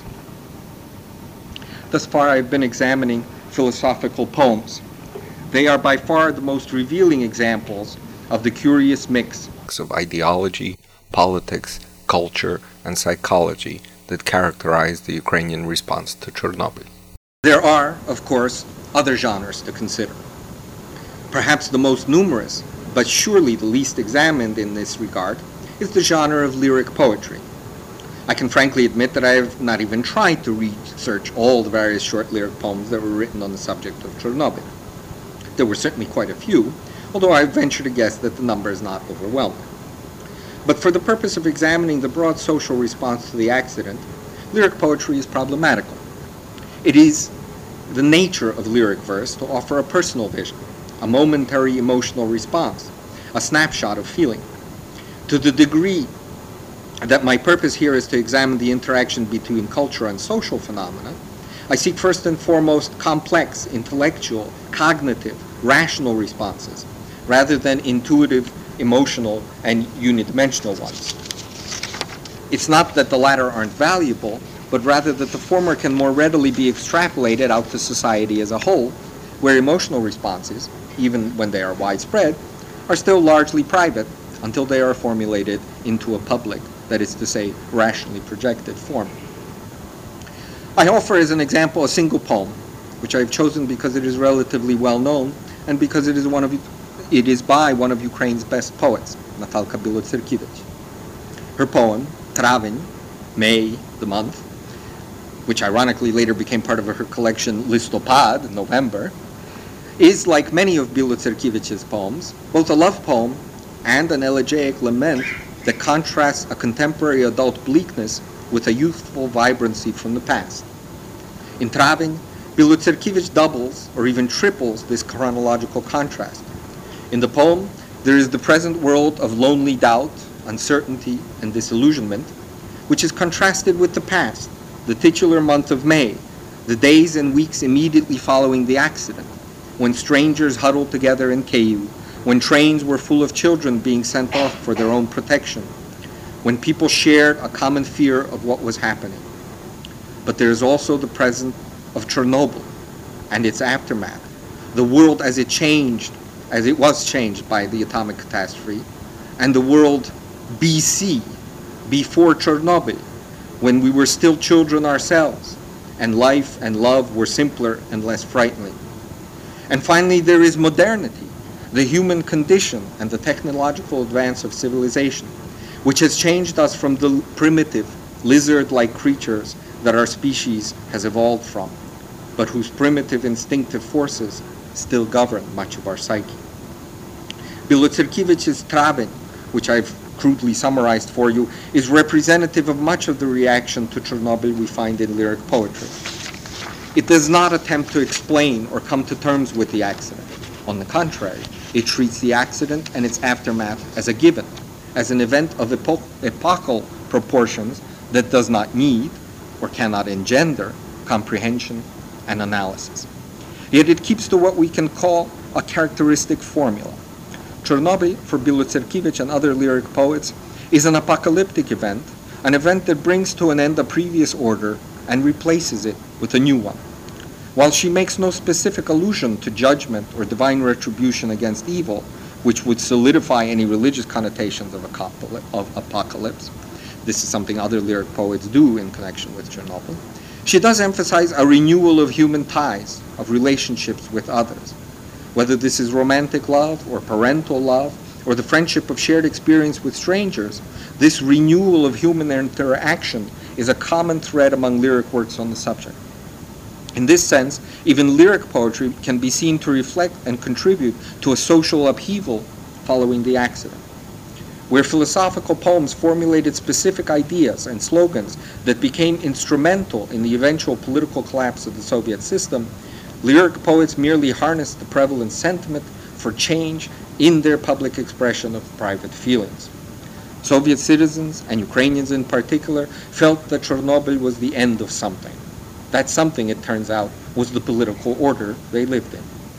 Thus far, I've been examining philosophical poems. They are by far the most revealing examples of the curious mix of ideology, politics, culture, and psychology that characterize the Ukrainian response to Chernobyl. There are, of course, other genres to consider. Perhaps the most numerous, but surely the least examined in this regard, is the genre of lyric poetry. I can frankly admit that I have not even tried to research all the various short lyric poems that were written on the subject of Chernobyl. There were certainly quite a few, although I venture to guess that the number is not overwhelming. But for the purpose of examining the broad social response to the accident, lyric poetry is problematical. It is the nature of lyric verse to offer a personal vision, a momentary emotional response, a snapshot of feeling. To the degree that my purpose here is to examine the interaction between culture and social phenomena, I seek first and foremost complex, intellectual, cognitive, rational responses, rather than intuitive, emotional, and unidimensional ones. It's not that the latter aren't valuable, but rather that the former can more readily be extrapolated out to society as a whole, where emotional responses, even when they are widespread, are still largely private until they are formulated into a public, that is to say, rationally projected form. I offer as an example a single poem, which I have chosen because it is relatively well known and because it is one of it is by one of Ukraine's best poets, Natalka Bilocerkivich. Her poem, Travень, May, the month, which ironically later became part of her collection Listopad, November, is, like many of Bilocerkivich's poems, both a love poem and an elegiac lament that contrasts a contemporary adult bleakness with a youthful vibrancy from the past. In Travень, Bilocerkivich doubles or even triples this chronological contrast. In the poem, there is the present world of lonely doubt, uncertainty, and disillusionment, which is contrasted with the past, the titular month of May, the days and weeks immediately following the accident, when strangers huddled together in Kyiv, when trains were full of children being sent off for their own protection, when people shared a common fear of what was happening. But there is also the present of Chernobyl and its aftermath, the world as it changed, as it was changed by the atomic catastrophe, and the world B C, before Chernobyl, when we were still children ourselves, and life and love were simpler and less frightening. And finally, there is modernity, the human condition and the technological advance of civilization, which has changed us from the primitive, lizard-like creatures that our species has evolved from, but whose primitive instinctive forces still govern much of our psyche. Bilotserkevich's Traven, which I've crudely summarized for you, is representative of much of the reaction to Chernobyl we find in lyric poetry. It does not attempt to explain or come to terms with the accident. On the contrary, it treats the accident and its aftermath as a given, as an event of epo epochal proportions that does not need or cannot engender comprehension and analysis. Yet it keeps to what we can call a characteristic formula. Chernobyl, for Bilotserkevich and other lyric poets, is an apocalyptic event, an event that brings to an end a previous order and replaces it with a new one. While she makes no specific allusion to judgment or divine retribution against evil, which would solidify any religious connotations of, of apocalypse, this is something other lyric poets do in connection with Chernobyl, she does emphasize a renewal of human ties, of relationships with others. Whether this is romantic love or parental love or the friendship of shared experience with strangers, this renewal of human interaction is a common thread among lyric works on the subject. In this sense, even lyric poetry can be seen to reflect and contribute to a social upheaval following the accident. Where philosophical poems formulated specific ideas and slogans that became instrumental in the eventual political collapse of the Soviet system, lyric poets merely harnessed the prevalent sentiment for change in their public expression of private feelings. Soviet citizens, and Ukrainians in particular, felt that Chernobyl was the end of something. That something, it turns out, was the political order they lived in.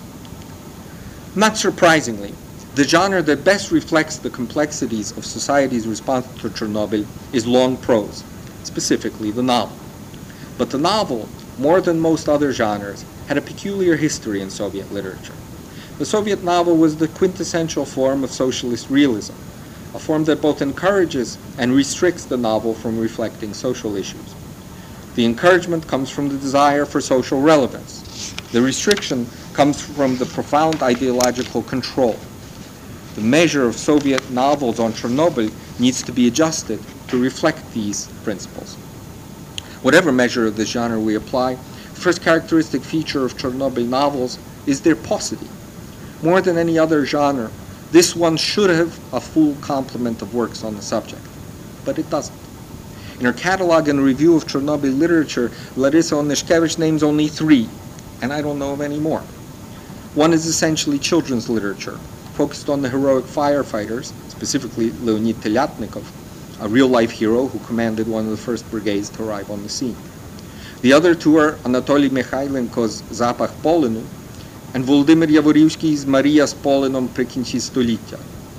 Not surprisingly, the genre that best reflects the complexities of society's response to Chernobyl is long prose, specifically the novel. But the novel, more than most other genres, had a peculiar history in Soviet literature. The Soviet novel was the quintessential form of socialist realism, a form that both encourages and restricts the novel from reflecting social issues. The encouragement comes from the desire for social relevance. The restriction comes from the profound ideological control. The measure of Soviet novels on Chernobyl needs to be adjusted to reflect these principles. Whatever measure of this genre we apply, the first characteristic feature of Chernobyl novels is their paucity. More than any other genre, this one should have a full complement of works on the subject, but it doesn't. In her catalog and review of Chernobyl literature, Larissa Onishkevich names only three, and I don't know of any more. One is essentially children's literature, focused on the heroic firefighters, specifically Leonid Telyatnikov, a real-life hero who commanded one of the first brigades to arrive on the scene. The other two are Anatoly Mikhailenko's Zapach Polinu and Volodymyr Yavorivsky's Maria s Polinom Prikінці століття.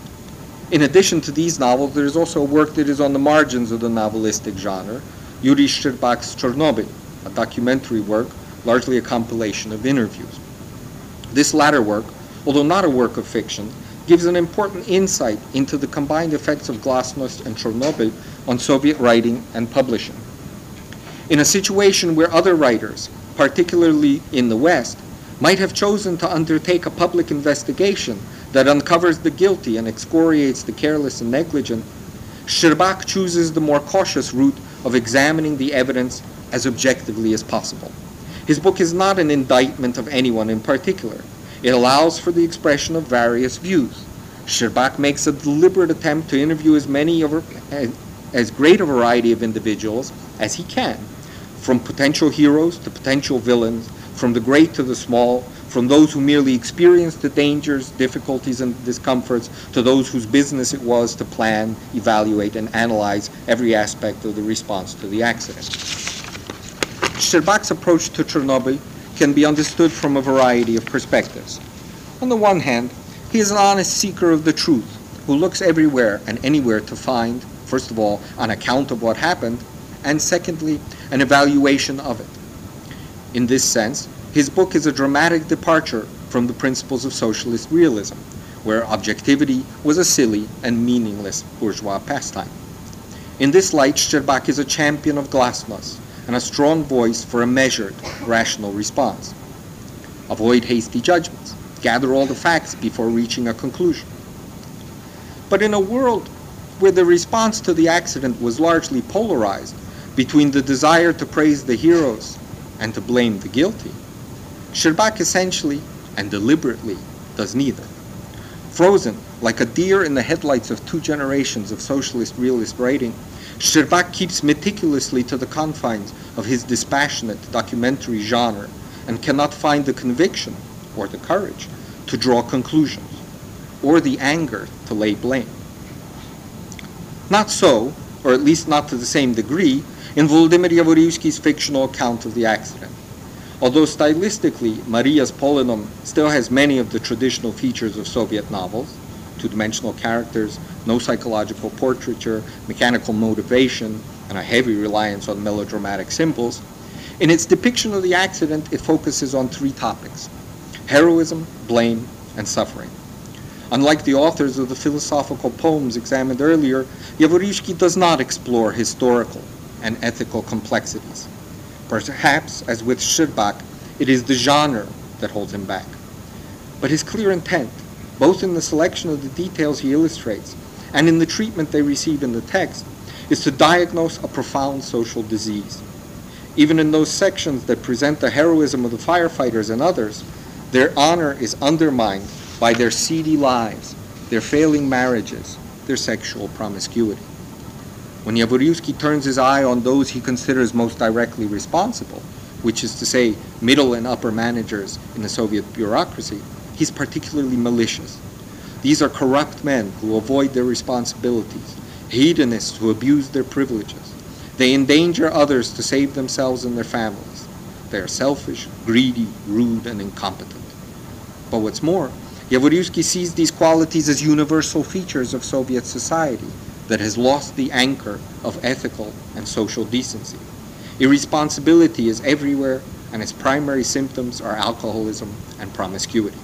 In addition to these novels, there is also a work that is on the margins of the novelistic genre, Yuri Shcherbak's Chernobyl, a documentary work, largely a compilation of interviews. This latter work, although not a work of fiction, gives an important insight into the combined effects of Glasnost and Chernobyl on Soviet writing and publishing. In a situation where other writers, particularly in the West, might have chosen to undertake a public investigation that uncovers the guilty and excoriates the careless and negligent, Shcherbak chooses the more cautious route of examining the evidence as objectively as possible. His book is not an indictment of anyone in particular. It allows for the expression of various views. Shcherbak makes a deliberate attempt to interview as many of her, as great a variety of individuals as he can, from potential heroes to potential villains, from the great to the small, from those who merely experienced the dangers, difficulties, and discomforts, to those whose business it was to plan, evaluate, and analyze every aspect of the response to the accident. Shcherbak's approach to Chernobyl can be understood from a variety of perspectives. On the one hand, he is an honest seeker of the truth, who looks everywhere and anywhere to find, first of all, an account of what happened, and secondly, an evaluation of it. In this sense, his book is a dramatic departure from the principles of socialist realism, where objectivity was a silly and meaningless bourgeois pastime. In this light, Szczerbak is a champion of glasnost and a strong voice for a measured, rational response. Avoid hasty judgments. Gather all the facts before reaching a conclusion. But in a world where the response to the accident was largely polarized between the desire to praise the heroes and to blame the guilty, Szczerbak essentially and deliberately does neither. Frozen like a deer in the headlights of two generations of socialist realist writing, Szczerbak keeps meticulously to the confines of his dispassionate documentary genre and cannot find the conviction or the courage to draw conclusions or the anger to lay blame. Not so, or at least not to the same degree, in Volodymyr Yavorivsky's fictional account of the accident. Although stylistically, Maria's Polenom still has many of the traditional features of Soviet novels, two-dimensional characters, no psychological portraiture, mechanical motivation, and a heavy reliance on melodramatic symbols, in its depiction of the accident, it focuses on three topics: heroism, blame, and suffering. Unlike the authors of the philosophical poems examined earlier, Yavorivsky does not explore historical and ethical complexities. Perhaps, as with Szczerbak, it is the genre that holds him back. But his clear intent, both in the selection of the details he illustrates and in the treatment they receive in the text, is to diagnose a profound social disease. Even in those sections that present the heroism of the firefighters and others, their honor is undermined by their seedy lives, their failing marriages, their sexual promiscuity. When Yavorivsky turns his eye on those he considers most directly responsible, which is to say middle and upper managers in the Soviet bureaucracy, he's particularly malicious. These are corrupt men who avoid their responsibilities, hedonists who abuse their privileges. They endanger others to save themselves and their families. They are selfish, greedy, rude, and incompetent. But what's more, Yavorivsky sees these qualities as universal features of Soviet society that has lost the anchor of ethical and social decency. Irresponsibility is everywhere, and its primary symptoms are alcoholism and promiscuity.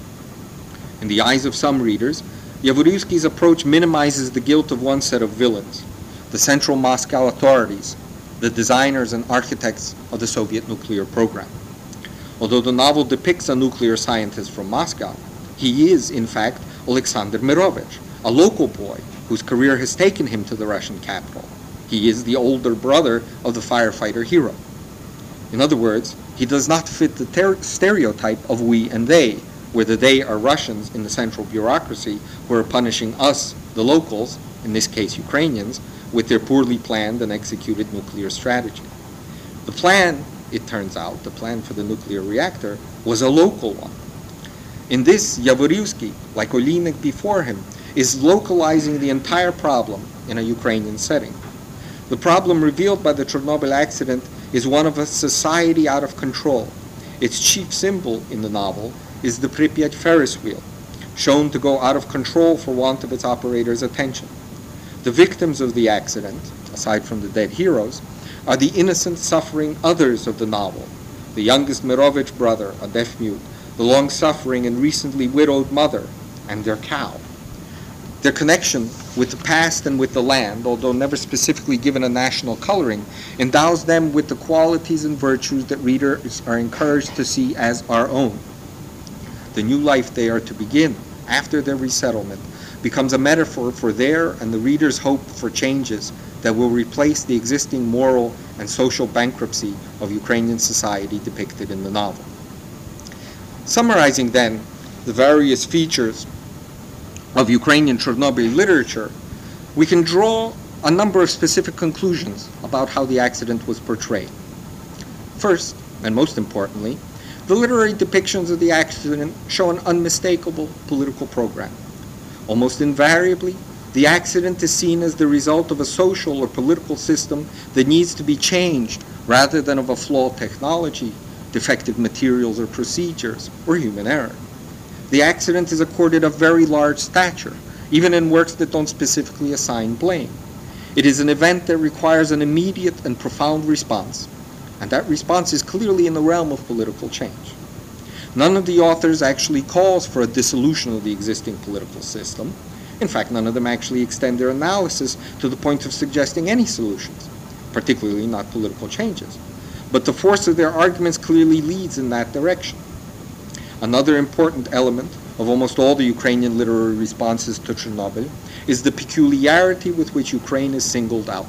In the eyes of some readers, Yavorivsky's approach minimizes the guilt of one set of villains, the Central Moscow authorities, the designers and architects of the Soviet nuclear program. Although the novel depicts a nuclear scientist from Moscow, he is, in fact, Alexander Mirovich, a local boy whose career has taken him to the Russian capital. He is the older brother of the firefighter hero. In other words, he does not fit the ter- stereotype of we and they, where the they are Russians in the central bureaucracy who are punishing us, the locals, in this case Ukrainians, with their poorly planned and executed nuclear strategy. The plan, it turns out, the plan for the nuclear reactor, was a local one. In this, Yavorivsky, like Olinek before him, is localizing the entire problem in a Ukrainian setting. The problem revealed by the Chernobyl accident is one of a society out of control. Its chief symbol in the novel is the Pripyat Ferris wheel, shown to go out of control for want of its operator's attention. The victims of the accident, aside from the dead heroes, are the innocent suffering others of the novel, the youngest Mirovich brother, a deaf-mute, the long-suffering and recently widowed mother, and their cow. Their connection with the past and with the land, although never specifically given a national coloring, endows them with the qualities and virtues that readers are encouraged to see as our own. The new life they are to begin after their resettlement becomes a metaphor for their and the reader's hope for changes that will replace the existing moral and social bankruptcy of Ukrainian society depicted in the novel. Summarizing then the various features of Ukrainian Chernobyl literature, we can draw a number of specific conclusions about how the accident was portrayed. First, and most importantly, the literary depictions of the accident show an unmistakable political program. Almost invariably, the accident is seen as the result of a social or political system that needs to be changed rather than of a flawed technology, defective materials or procedures, or human error. The accident is accorded a very large stature, even in works that don't specifically assign blame. It is an event that requires an immediate and profound response, and that response is clearly in the realm of political change. None of the authors actually calls for a dissolution of the existing political system. In fact, none of them actually extend their analysis to the point of suggesting any solutions, particularly not political changes. But the force of their arguments clearly leads in that direction. Another important element of almost all the Ukrainian literary responses to Chernobyl is the peculiarity with which Ukraine is singled out.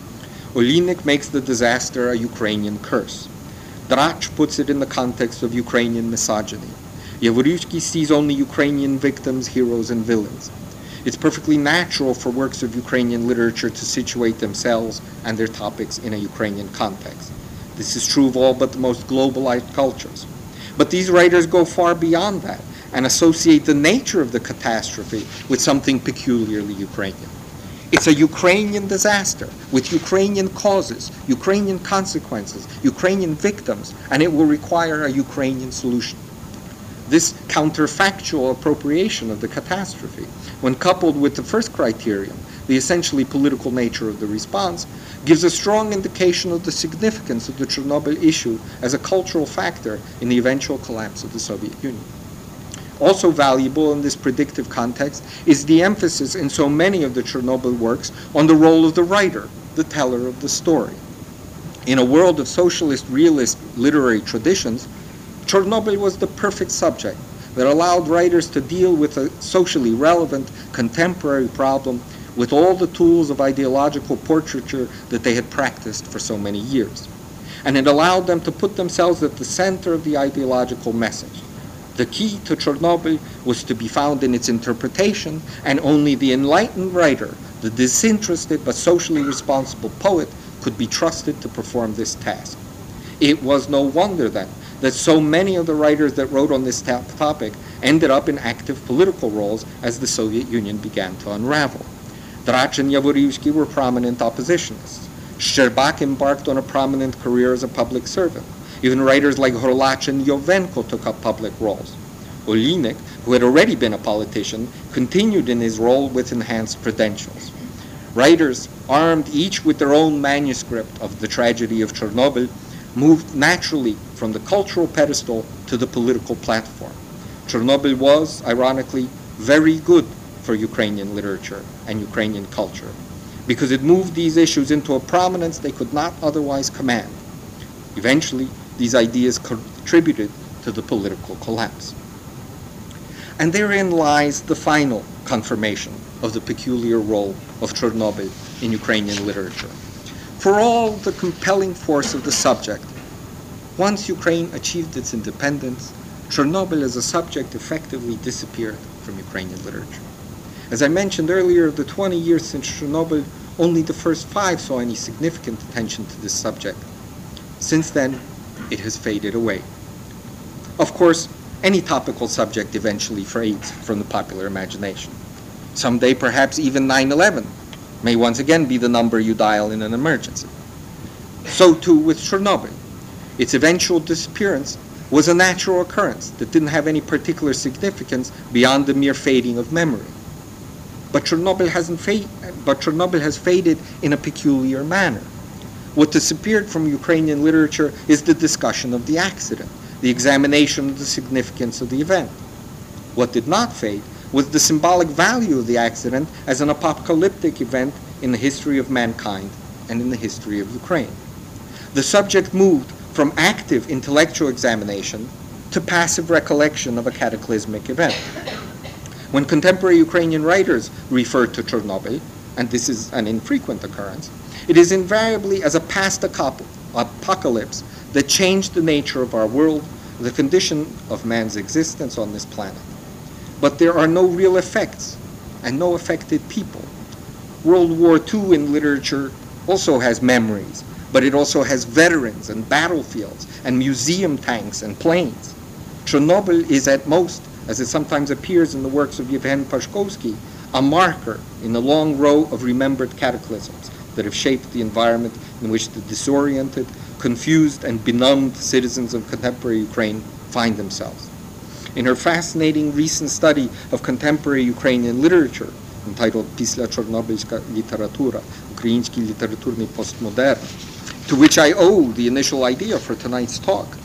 Oleynik makes the disaster a Ukrainian curse. Drach puts it in the context of Ukrainian misogyny. Yavoritsky sees only Ukrainian victims, heroes, and villains. It's perfectly natural for works of Ukrainian literature to situate themselves and their topics in a Ukrainian context. This is true of all but the most globalized cultures. But these writers go far beyond that and associate the nature of the catastrophe with something peculiarly Ukrainian. It's a Ukrainian disaster with Ukrainian causes, Ukrainian consequences, Ukrainian victims, and it will require a Ukrainian solution. This counterfactual appropriation of the catastrophe, when coupled with the first criterion, the essentially political nature of the response, gives a strong indication of the significance of the Chernobyl issue as a cultural factor in the eventual collapse of the Soviet Union. Also valuable in this predictive context is the emphasis in so many of the Chernobyl works on the role of the writer, the teller of the story. In a world of socialist realist literary traditions, Chernobyl was the perfect subject that allowed writers to deal with a socially relevant contemporary problem with all the tools of ideological portraiture that they had practiced for so many years. And it allowed them to put themselves at the center of the ideological message. The key to Chernobyl was to be found in its interpretation, and only the enlightened writer, the disinterested but socially responsible poet, could be trusted to perform this task. It was no wonder then that so many of the writers that wrote on this topic ended up in active political roles as the Soviet Union began to unravel. Drach and Yavoritsky were prominent oppositionists. Shcherbak embarked on a prominent career as a public servant. Even writers like Horlach and Yovenko took up public roles. Oleynik, who had already been a politician, continued in his role with enhanced credentials. Writers, armed each with their own manuscript of the tragedy of Chernobyl, moved naturally from the cultural pedestal to the political platform. Chernobyl was, ironically, very good for Ukrainian literature and Ukrainian culture, because it moved these issues into a prominence they could not otherwise command. Eventually, these ideas contributed to the political collapse. And therein lies the final confirmation of the peculiar role of Chernobyl in Ukrainian literature. For all the compelling force of the subject, once Ukraine achieved its independence, Chernobyl as a subject effectively disappeared from Ukrainian literature. As I mentioned earlier, of the twenty years since Chernobyl, only the first five saw any significant attention to this subject. Since then, it has faded away. Of course, any topical subject eventually fades from the popular imagination. Someday, perhaps even nine eleven may once again be the number you dial in an emergency. So too with Chernobyl. Its eventual disappearance was a natural occurrence that didn't have any particular significance beyond the mere fading of memory. But Chernobyl hasn't faded, but Chernobyl has faded in a peculiar manner. What disappeared from Ukrainian literature is the discussion of the accident, the examination of the significance of the event. What did not fade was the symbolic value of the accident as an apocalyptic event in the history of mankind and in the history of Ukraine. The subject moved from active intellectual examination to passive recollection of a cataclysmic event. When contemporary Ukrainian writers refer to Chernobyl, and this is an infrequent occurrence, it is invariably as a past apocalypse that changed the nature of our world, the condition of man's existence on this planet. But there are no real effects and no affected people. World War Two in literature also has memories, but it also has veterans and battlefields and museum tanks and planes. Chernobyl is at most, as it sometimes appears in the works of Yevhen Pashkovsky, a marker in the long row of remembered cataclysms that have shaped the environment in which the disoriented, confused, and benumbed citizens of contemporary Ukraine find themselves. In her fascinating recent study of contemporary Ukrainian literature, entitled Після Чорнобильська література, Український літературний постмодерн, to which I owe the initial idea for tonight's talk,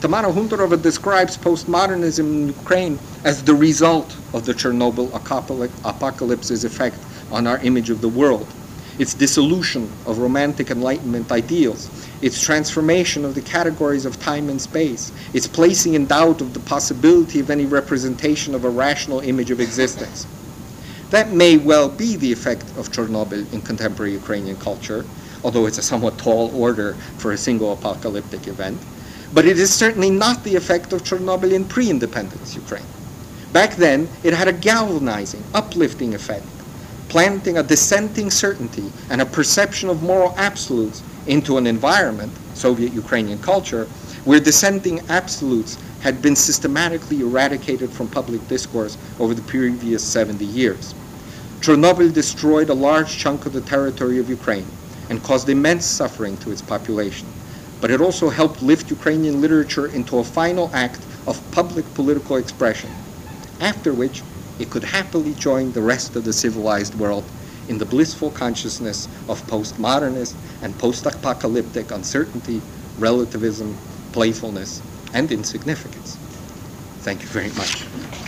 Tamara Huntorova describes postmodernism in Ukraine as the result of the Chernobyl apocalypse's effect on our image of the world, its dissolution of romantic Enlightenment ideals, its transformation of the categories of time and space, its placing in doubt of the possibility of any representation of a rational image of existence. That may well be the effect of Chernobyl in contemporary Ukrainian culture, although it's a somewhat tall order for a single apocalyptic event. But it is certainly not the effect of Chernobyl in pre-independence Ukraine. Back then, it had a galvanizing, uplifting effect, planting a dissenting certainty and a perception of moral absolutes into an environment, Soviet Ukrainian culture, where dissenting absolutes had been systematically eradicated from public discourse over the previous seventy years. Chernobyl destroyed a large chunk of the territory of Ukraine and caused immense suffering to its population. But it also helped lift Ukrainian literature into a final act of public political expression, after which it could happily join the rest of the civilized world in the blissful consciousness of postmodernist and post-apocalyptic uncertainty, relativism, playfulness, and insignificance. Thank you very much.